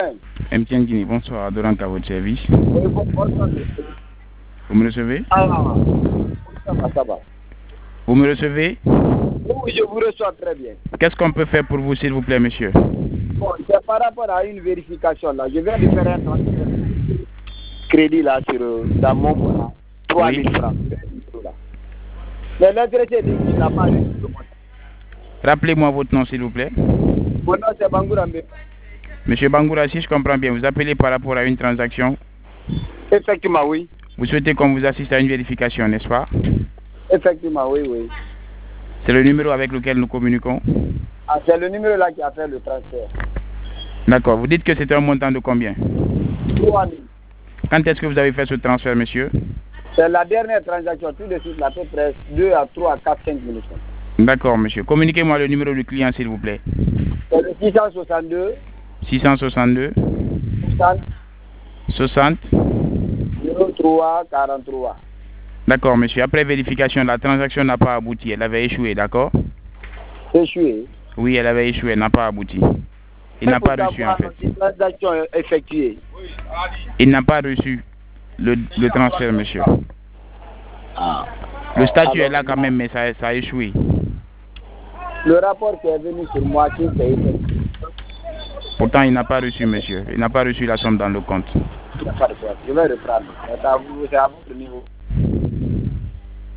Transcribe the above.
MTN Guinée, bonsoir, Adoran à votre service. Oui, bonsoir. Vous me recevez? Ah, ça va. Vous me recevez? Oui, je vous reçois très bien. Qu'est-ce qu'on peut faire pour vous, s'il vous plaît, monsieur? Bon, c'est par rapport à une vérification là. Je viens de faire un transfert crédit là dans mon compte là. 3 000 francs. Mais l'intéressé dit qu'il n'a pas reçu le montant. Rappelez-moi votre nom, s'il vous plaît. Mon nom c'est Bangoura Mbé. Monsieur Bangoura, si je comprends bien, vous appelez par rapport à une transaction. Effectivement, oui. Vous souhaitez qu'on vous assiste à une vérification, n'est-ce pas? Effectivement, oui. C'est le numéro avec lequel nous communiquons? Ah, c'est le numéro là qui a fait le transfert. D'accord. Vous dites que c'était un montant de combien? 3 000. Quand est-ce que vous avez fait ce transfert, monsieur? C'est la dernière transaction, tout de suite, là, à peu près 2 à 3 à 4, 5 minutes. D'accord, monsieur. Communiquez-moi le numéro du client, s'il vous plaît. C'est le 662 662 60 03 43. D'accord, monsieur. Après vérification, la transaction n'a pas abouti. Elle avait échoué, d'accord? Échoué. Oui, elle avait échoué, elle n'a pas abouti. Il n'a pas reçu, en fait. Une transaction effectuée. Il n'a pas reçu le transfert, monsieur. Ah. Le statut est là quand même, mais ça a échoué. Le rapport qui est venu sur moi, qui c'est effectué. Pourtant, il n'a pas reçu, monsieur. Il n'a pas reçu la somme dans le compte. Il n'a pas de problème. Je vais reprendre. C'est à votre niveau.